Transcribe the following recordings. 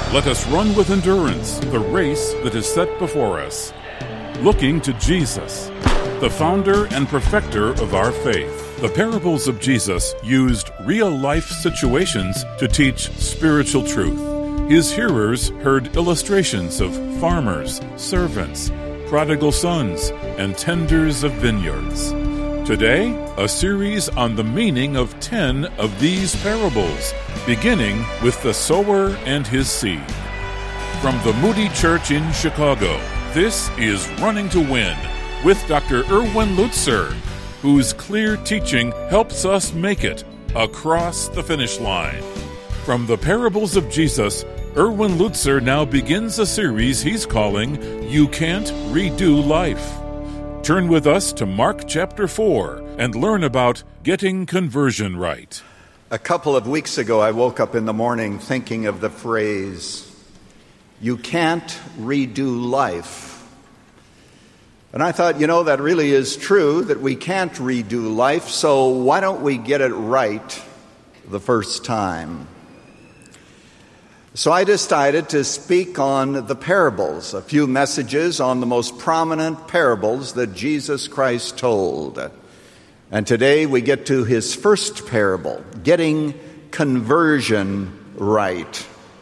Let us run with endurance the race that is set before us, looking to Jesus, the founder and perfecter of our faith. The parables of Jesus used real-life situations to teach spiritual truth. His hearers heard illustrations of farmers, servants, prodigal sons, and tenders of vineyards. Today, a series on the meaning of 10 of these parables, beginning with the sower and his seed. From the Moody Church in Chicago, this is Running to Win with Dr. Erwin Lutzer, whose clear teaching helps us make it across the finish line. From the parables of Jesus, Erwin Lutzer now begins a series he's calling You Can't Redo Life. Turn with us to Mark chapter 4 and learn about getting conversion right. A couple of weeks ago, I woke up in the morning thinking of the phrase, you can't redo life. And I thought, that really is true, that we can't redo life, so why don't we get it right the first time? So I decided to speak on the parables, a few messages on the most prominent parables that Jesus Christ told. And today we get to his first parable, getting conversion right.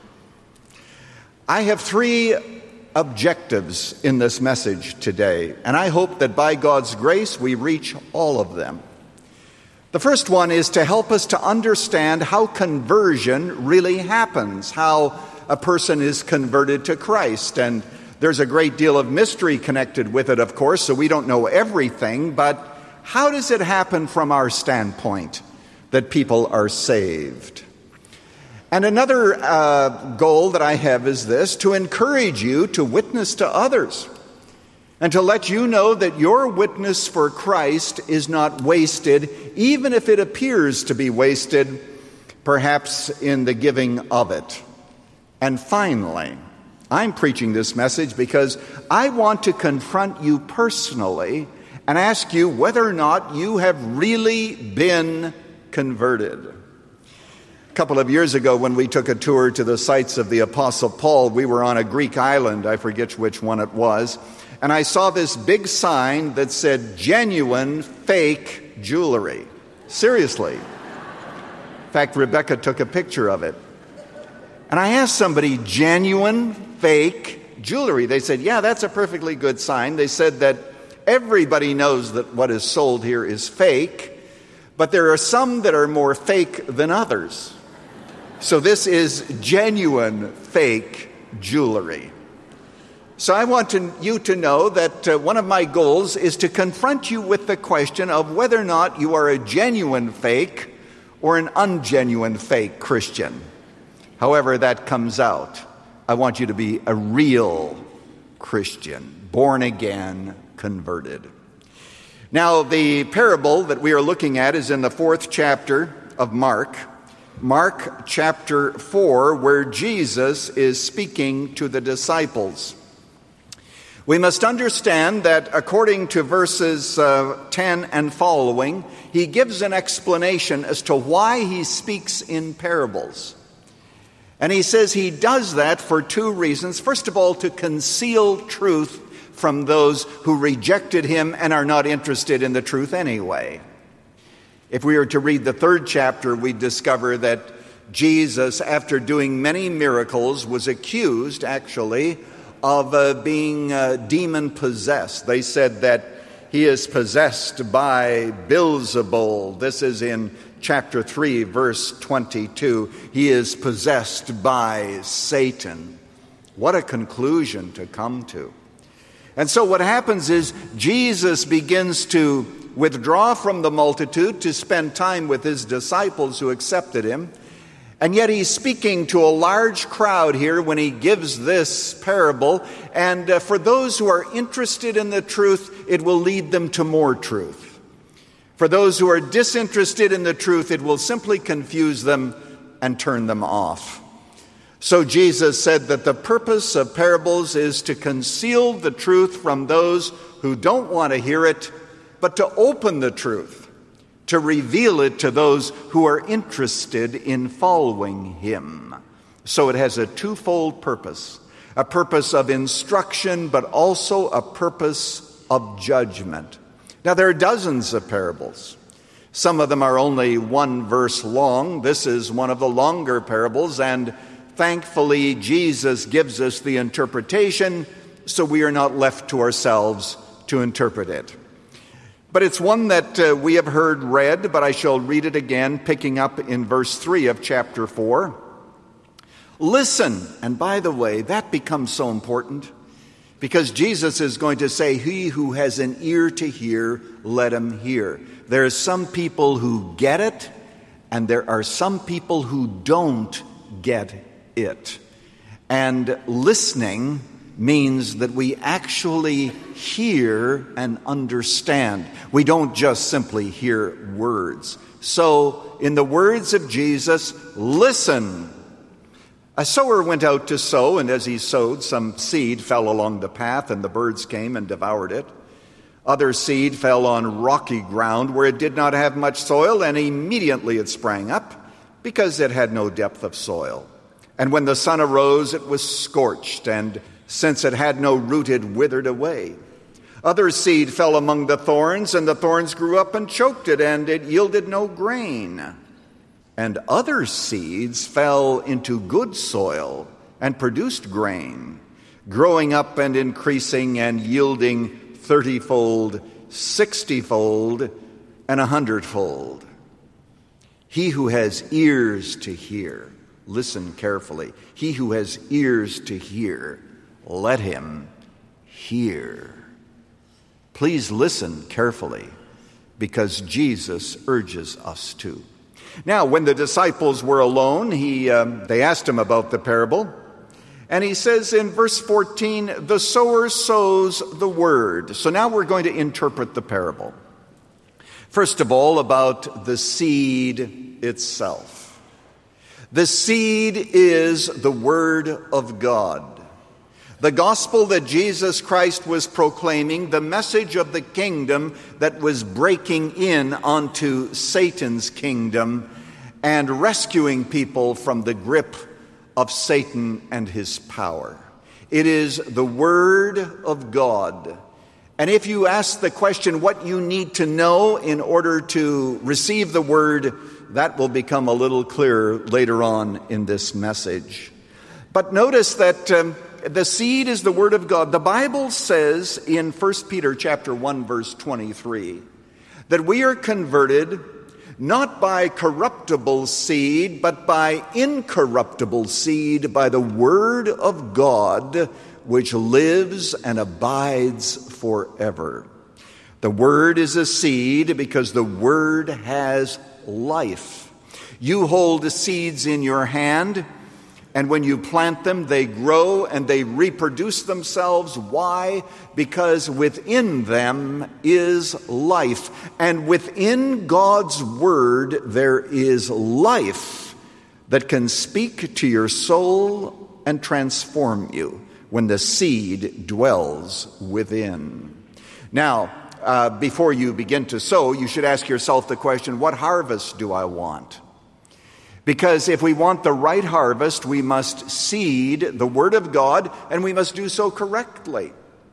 I have 3 objectives in this message today, and I hope that by God's grace we reach all of them. The first one is to help us to understand how conversion really happens, how a person is converted to Christ. And there's a great deal of mystery connected with it, of course, so we don't know everything, but how does it happen from our standpoint that people are saved? And another goal that I have is this, to encourage you to witness to others and to let you know that your witness for Christ is not wasted, even if it appears to be wasted, perhaps in the giving of it. And finally, I'm preaching this message because I want to confront you personally and ask you whether or not you have really been converted. A couple of years ago, when we took a tour to the sites of the Apostle Paul, we were on a Greek island, I forget which one it was, and I saw this big sign that said, genuine fake jewelry. Seriously. In fact, Rebecca took a picture of it. And I asked somebody, genuine fake jewelry? They said, yeah, that's a perfectly good sign. They said that everybody knows that what is sold here is fake, but there are some that are more fake than others. So this is genuine fake jewelry. So I want you to know that one of my goals is to confront you with the question of whether or not you are a genuine fake or an ungenuine fake Christian. However that comes out, I want you to be a real Christian, born again, converted. Now, the parable that we are looking at is in the 4th chapter of Mark chapter 4, where Jesus is speaking to the disciples. We must understand that according to verses 10 and following, he gives an explanation as to why he speaks in parables. And he says he does that for 2 reasons. First of all, to conceal truth from those who rejected him and are not interested in the truth anyway. If we were to read the 3rd chapter, we discover that Jesus, after doing many miracles, was accused, actually, of being demon-possessed. They said that he is possessed by Beelzebul. This is in chapter 3, verse 22. He is possessed by Satan. What a conclusion to come to. And so what happens is Jesus begins to withdraw from the multitude to spend time with his disciples who accepted him. And yet he's speaking to a large crowd here when he gives this parable. And for those who are interested in the truth, it will lead them to more truth. For those who are disinterested in the truth, it will simply confuse them and turn them off. So Jesus said that the purpose of parables is to conceal the truth from those who don't want to hear it, but to open the truth, to reveal it to those who are interested in following him. So it has a twofold purpose, a purpose of instruction, but also a purpose of judgment. Now, there are dozens of parables. Some of them are only one verse long. This is one of the longer parables, and thankfully, Jesus gives us the interpretation, so we are not left to ourselves to interpret it. But it's one that we have heard read, but I shall read it again, picking up in verse 3 of chapter 4. Listen, and by the way, that becomes so important because Jesus is going to say, he who has an ear to hear, let him hear. There are some people who get it, and there are some people who don't get it. And listening means that we actually hear and understand. We don't just simply hear words. So, in the words of Jesus, listen. A sower went out to sow, and as he sowed, some seed fell along the path, and the birds came and devoured it. Other seed fell on rocky ground where it did not have much soil, and immediately it sprang up because it had no depth of soil. And when the sun arose, it was scorched, and since it had no root, it withered away. Other seed fell among the thorns, and the thorns grew up and choked it, and it yielded no grain. And other seeds fell into good soil and produced grain, growing up and increasing and yielding 30-fold, 60-fold, and 100-fold. He who has ears to hear, listen carefully. He who has ears to hear, let him hear. Please listen carefully, because Jesus urges us to. Now, when the disciples were alone, they asked him about the parable. And he says in verse 14, the sower sows the word. So now we're going to interpret the parable. First of all, about the seed itself. The seed is the word of God. The gospel that Jesus Christ was proclaiming, the message of the kingdom that was breaking in onto Satan's kingdom and rescuing people from the grip of Satan and his power. It is the word of God. And if you ask the question what you need to know in order to receive the word, that will become a little clearer later on in this message. But notice that the seed is the word of God. The Bible says in 1 Peter chapter 1, verse 23, that we are converted not by corruptible seed, but by incorruptible seed, by the word of God, which lives and abides forever. The word is a seed because the word has life. You hold seeds in your hand, and when you plant them, they grow and they reproduce themselves. Why? Because within them is life. And within God's word, there is life that can speak to your soul and transform you when the seed dwells within. Now, before you begin to sow, you should ask yourself the question, what harvest do I want? Because if we want the right harvest, we must seed the Word of God, and we must do so correctly.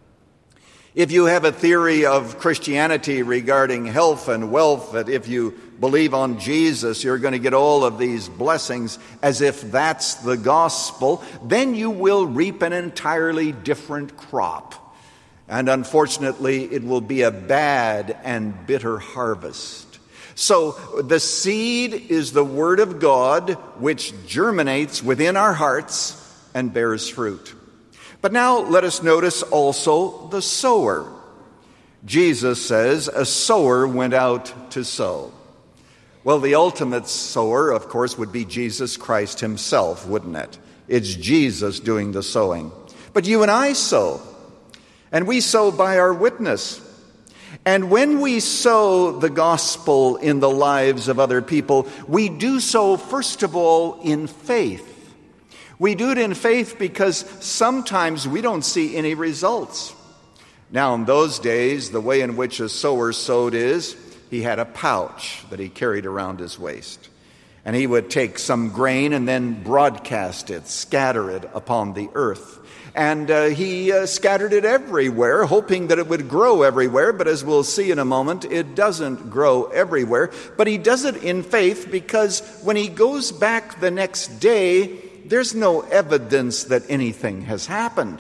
If you have a theory of Christianity regarding health and wealth, that if you believe on Jesus, you're going to get all of these blessings as if that's the gospel, then you will reap an entirely different crop. And unfortunately, it will be a bad and bitter harvest. So the seed is the word of God, which germinates within our hearts and bears fruit. But now let us notice also the sower. Jesus says a sower went out to sow. Well, the ultimate sower, of course, would be Jesus Christ himself, wouldn't it? It's Jesus doing the sowing. But you and I sow, and we sow by our witness. And when we sow the gospel in the lives of other people, we do so, first of all, in faith. We do it in faith because sometimes we don't see any results. Now, in those days, the way in which a sower sowed is he had a pouch that he carried around his waist. And he would take some grain and then broadcast it, scatter it upon the earth. And he scattered it everywhere, hoping that it would grow everywhere. But as we'll see in a moment, it doesn't grow everywhere. But he does it in faith, because when he goes back the next day, there's no evidence that anything has happened.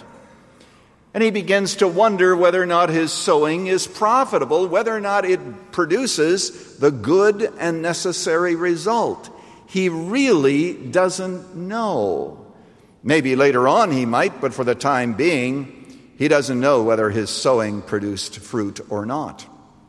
And he begins to wonder whether or not his sowing is profitable, whether or not it produces the good and necessary result. He really doesn't know. Maybe later on he might, but for the time being, he doesn't know whether his sowing produced fruit or not.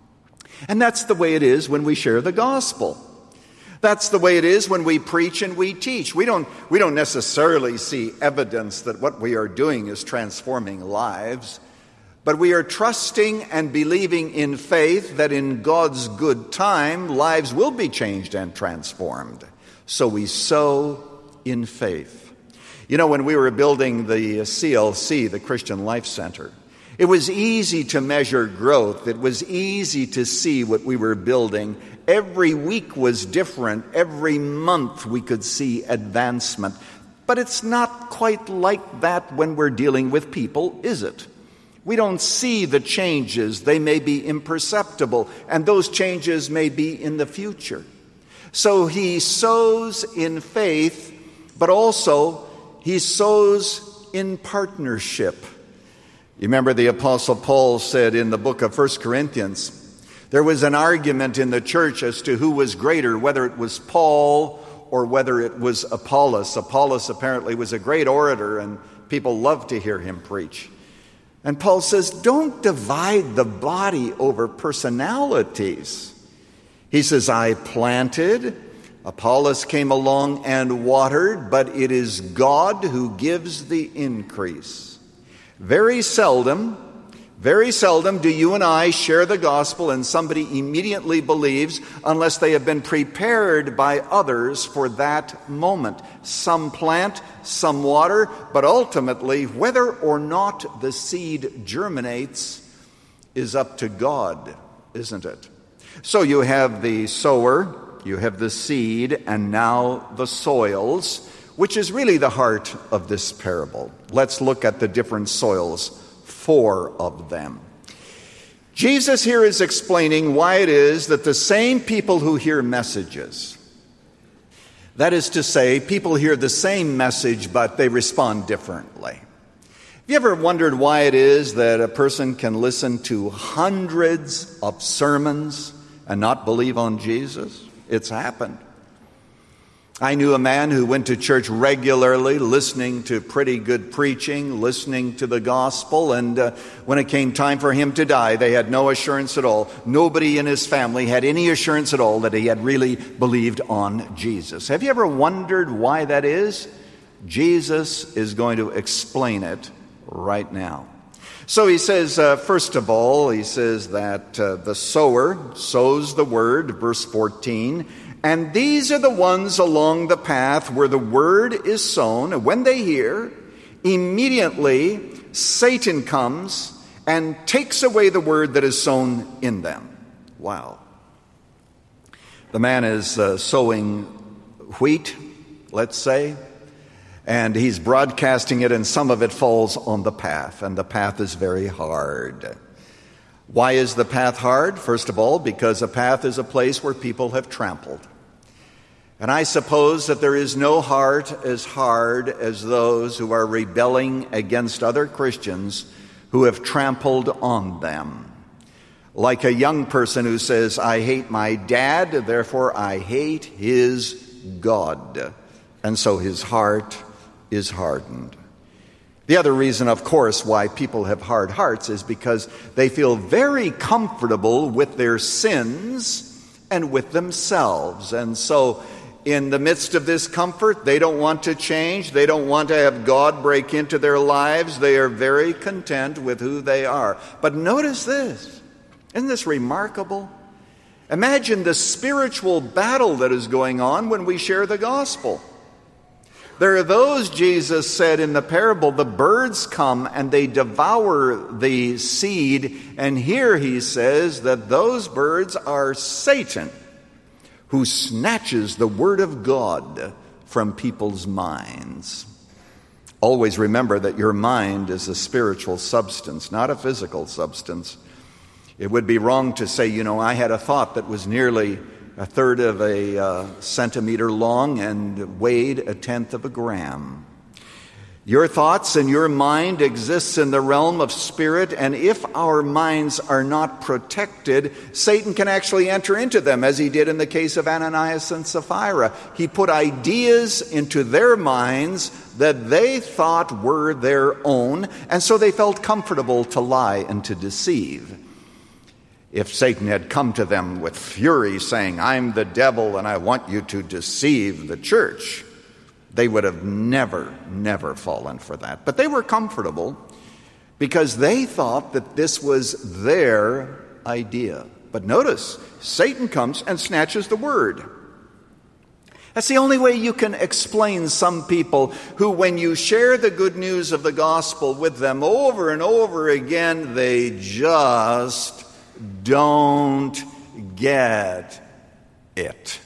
And that's the way it is when we share the gospel. That's the way it is when we preach and we teach. We don't necessarily see evidence that what we are doing is transforming lives, but we are trusting and believing in faith that in God's good time, lives will be changed and transformed. So we sow in faith. You know, when we were building the CLC, the Christian Life Center, it was easy to measure growth. It was easy to see what we were building. Every week was different. Every month we could see advancement. But it's not quite like that when we're dealing with people, is it? We don't see the changes. They may be imperceptible, and those changes may be in the future. So he sows in faith, but also he sows in partnership. You remember the Apostle Paul said in the book of 1 Corinthians, there was an argument in the church as to who was greater, whether it was Paul or whether it was Apollos. Apollos apparently was a great orator, and people loved to hear him preach. And Paul says, don't divide the body over personalities. He says, I planted, Apollos came along and watered, but it is God who gives the increase. Very seldom do you and I share the gospel and somebody immediately believes unless they have been prepared by others for that moment. Some plant, some water, but ultimately whether or not the seed germinates is up to God, isn't it? So you have the sower, you have the seed, and now the soils, which is really the heart of this parable. Let's look at the different soils, 4 of them. Jesus here is explaining why it is that the same people who hear messages, that is to say, people hear the same message, but they respond differently. Have you ever wondered why it is that a person can listen to hundreds of sermons and not believe on Jesus? It's happened. I knew a man who went to church regularly, listening to pretty good preaching, listening to the gospel, and when it came time for him to die, they had no assurance at all. Nobody in his family had any assurance at all that he had really believed on Jesus. Have you ever wondered why that is? Jesus is going to explain it right now. So he says, first of all, he says that the sower sows the word, verse 14, and these are the ones along the path where the word is sown. And when they hear, immediately Satan comes and takes away the word that is sown in them. Wow. The man is sowing wheat, let's say, and he's broadcasting it, and some of it falls on the path, and the path is very hard. Why is the path hard? First of all, because a path is a place where people have trampled. And I suppose that there is no heart as hard as those who are rebelling against other Christians who have trampled on them. Like a young person who says, I hate my dad, therefore I hate his God. And so his heart is hardened. The other reason, of course, why people have hard hearts is because they feel very comfortable with their sins and with themselves. And so in the midst of this comfort, they don't want to change. They don't want to have God break into their lives. They are very content with who they are. But notice this. Isn't this remarkable? Imagine the spiritual battle that is going on when we share the gospel. There are those, Jesus said in the parable, the birds come and they devour the seed. And here he says that those birds are Satan, who snatches the Word of God from people's minds. Always remember that your mind is a spiritual substance, not a physical substance. It would be wrong to say, I had a thought that was nearly a third of a centimeter long and weighed a tenth of a gram. Your thoughts and your mind exists in the realm of spirit, and if our minds are not protected, Satan can actually enter into them, as he did in the case of Ananias and Sapphira. He put ideas into their minds that they thought were their own, and so they felt comfortable to lie and to deceive. If Satan had come to them with fury, saying, "I'm the devil and I want you to deceive the church," they would have never fallen for that. But they were comfortable because they thought that this was their idea. But notice, Satan comes and snatches the word. That's the only way you can explain some people who, when you share the good news of the gospel with them over and over again, they just don't get it.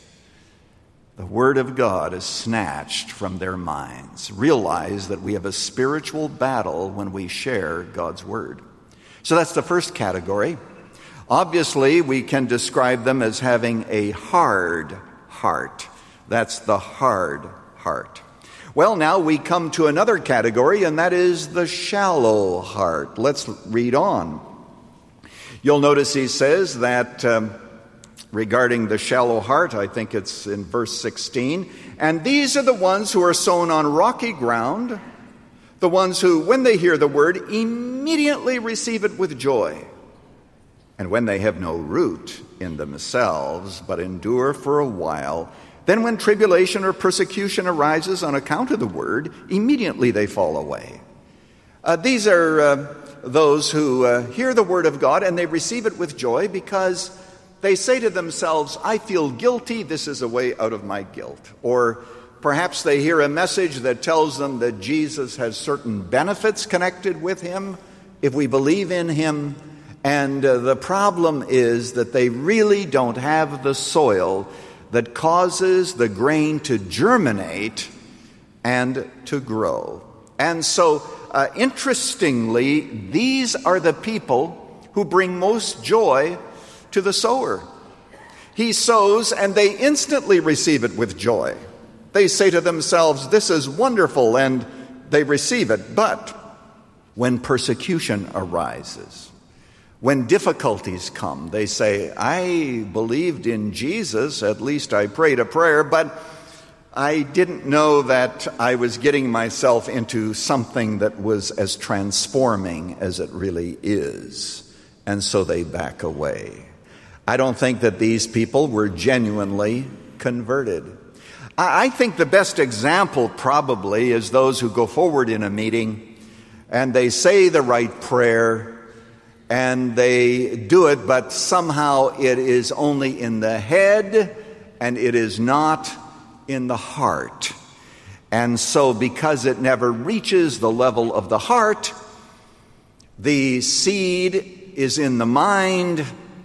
The Word of God is snatched from their minds. Realize that we have a spiritual battle when we share God's Word. So that's the first category. Obviously, we can describe them as having a hard heart. That's the hard heart. Well, now we come to another category, and that is the shallow heart. Let's read on. You'll notice he says that regarding the shallow heart, I think it's in verse 16, and these are the ones who are sown on rocky ground, the ones who, when they hear the word, immediately receive it with joy. And when they have no root in themselves, but endure for a while, then when tribulation or persecution arises on account of the word, immediately they fall away. These are those who hear the word of God and they receive it with joy because they say to themselves, "I feel guilty, this is a way out of my guilt." Or perhaps they hear a message that tells them that Jesus has certain benefits connected with him if we believe in him. And the problem is that they really don't have the soil that causes the grain to germinate and to grow. And so, interestingly, these are the people who bring most joy to the sower. He sows and they instantly receive it with joy. They say to themselves, "This is wonderful," and they receive it. But when persecution arises, when difficulties come, they say, "I believed in Jesus, at least I prayed a prayer, but I didn't know that I was getting myself into something that was as transforming as it really is." And so they back away. I don't think that these people were genuinely converted. I think the best example probably is those who go forward in a meeting and they say the right prayer and they do it, but somehow it is only in the head and it is not in the heart. And so because it never reaches the level of the heart, the seed is in the mind,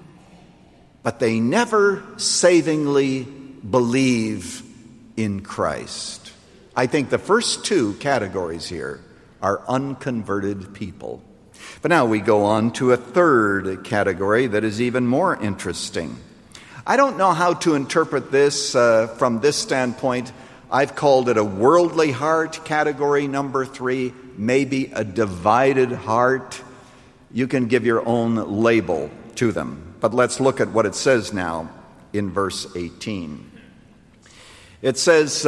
but they never savingly believe in Christ. I think the first two categories here are unconverted people. But now we go on to a third category that is even more interesting. I don't know how to interpret this from this standpoint. I've called it a worldly heart, category number 3, maybe a divided heart. You can give your own label to them. But let's look at what it says now in verse 18. It says,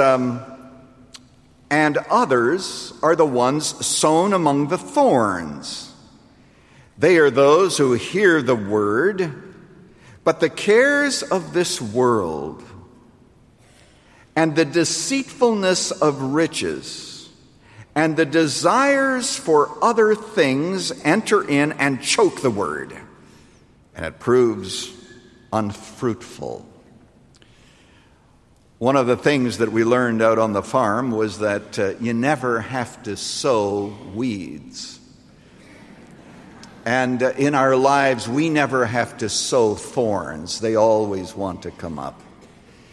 "And others are the ones sown among the thorns. They are those who hear the word, but the cares of this world and the deceitfulness of riches and the desires for other things enter in and choke the word, and it proves unfruitful." One of the things that we learned out on the farm was that you never have to sow weeds. And in our lives, we never have to sow thorns. They always want to come up.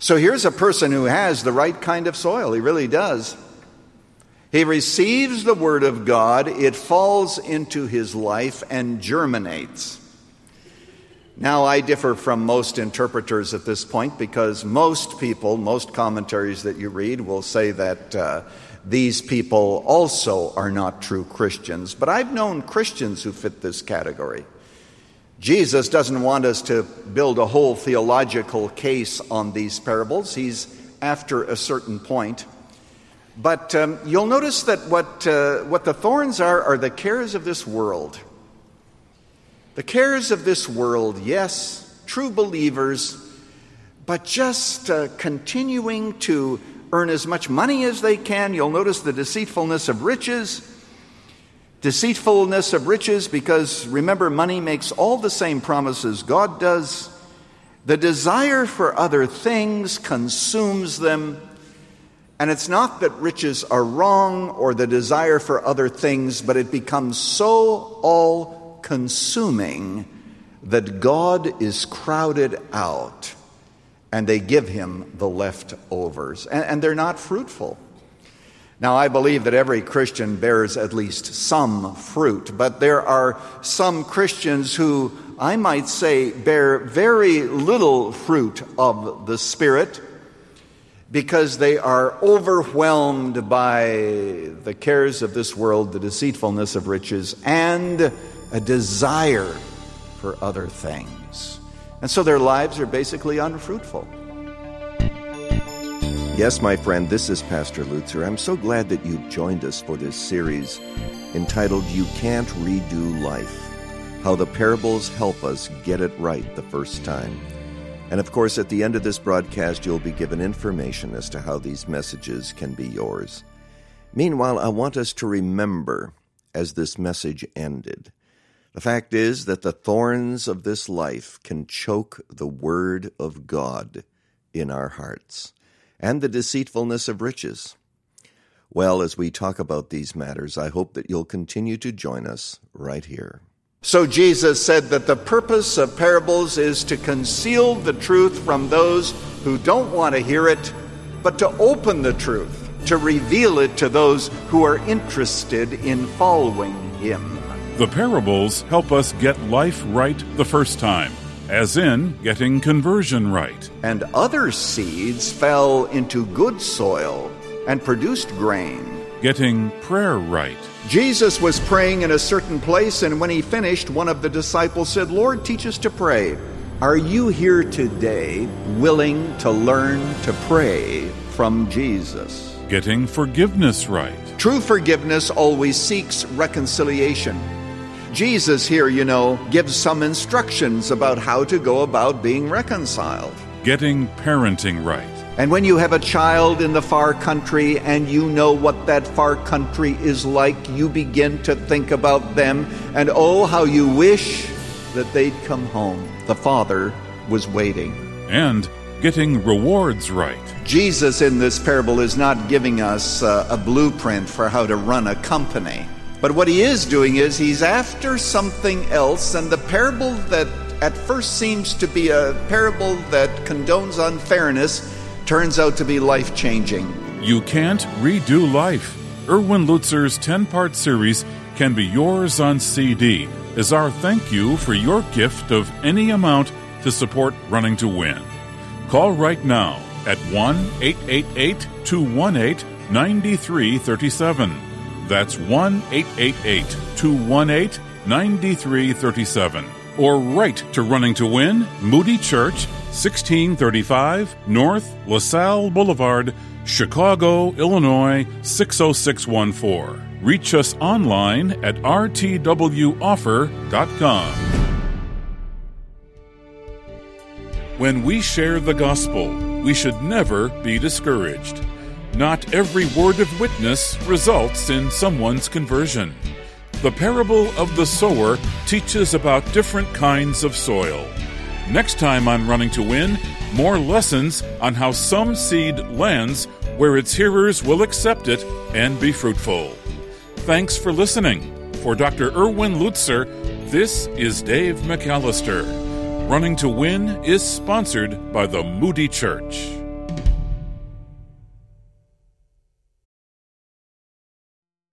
So here's a person who has the right kind of soil. He really does. He receives the Word of God, it falls into his life and germinates. Now, I differ from most interpreters at this point because most people, most commentaries that you read will say that these people also are not true Christians. But I've known Christians who fit this category. Jesus doesn't want us to build a whole theological case on these parables. He's after a certain point. But you'll notice that what the thorns are the cares of this world. The cares of this world, yes, true believers, but just continuing to earn as much money as they can. You'll notice the deceitfulness of riches. Deceitfulness of riches because, remember, money makes all the same promises God does. The desire for other things consumes them. And it's not that riches are wrong or the desire for other things, but it becomes so all-consuming that God is crowded out and they give him the leftovers. And they're not fruitful. Now, I believe that every Christian bears at least some fruit, but there are some Christians who, I might say, bear very little fruit of the Spirit, because they are overwhelmed by the cares of this world, the deceitfulness of riches, and a desire for other things. And so their lives are basically unfruitful. Yes, my friend, this is Pastor Lutzer. I'm so glad that you've joined us for this series entitled You Can't Redo Life, How the Parables Help Us Get It Right the First Time. And of course, at the end of this broadcast, you'll be given information as to how these messages can be yours. Meanwhile, I want us to remember, as this message ended, the fact is that the thorns of this life can choke the Word of God in our hearts, and the deceitfulness of riches. Well, as we talk about these matters, I hope that you'll continue to join us right here. So Jesus said that the purpose of parables is to conceal the truth from those who don't want to hear it, but to open the truth, to reveal it to those who are interested in following him. The parables help us get life right the first time, as in getting conversion right. And other seeds fell into good soil and produced grain. Getting prayer right. Jesus was praying in a certain place, and when he finished, one of the disciples said, "Lord, teach us to pray." Are you here today willing to learn to pray from Jesus? Getting forgiveness right. True forgiveness always seeks reconciliation. Jesus here, gives some instructions about how to go about being reconciled. Getting parenting right. And when you have a child in the far country and you know what that far country is like, you begin to think about them, and oh, how you wish that they'd come home. The Father was waiting. And getting rewards right. Jesus in this parable is not giving us a blueprint for how to run a company. But what he is doing is he's after something else, and the parable that at first seems to be a parable that condones unfairness turns out to be life-changing. You Can't Redo Life. Erwin Lutzer's 10-part series can be yours on CD as our thank you for your gift of any amount to support Running to Win. Call right now at 1-888-218-9337. That's 1-888-218-9337. Or write to Running to Win, Moody Church, 1635 North LaSalle Boulevard, Chicago, Illinois, 60614. Reach us online at rtwoffer.com. When we share the gospel, we should never be discouraged. Not every word of witness results in someone's conversion. The parable of the sower teaches about different kinds of soil. Next time on Running to Win, more lessons on how some seed lands where its hearers will accept it and be fruitful. Thanks for listening. For Dr. Erwin Lutzer, this is Dave McAllister. Running to Win is sponsored by the Moody Church.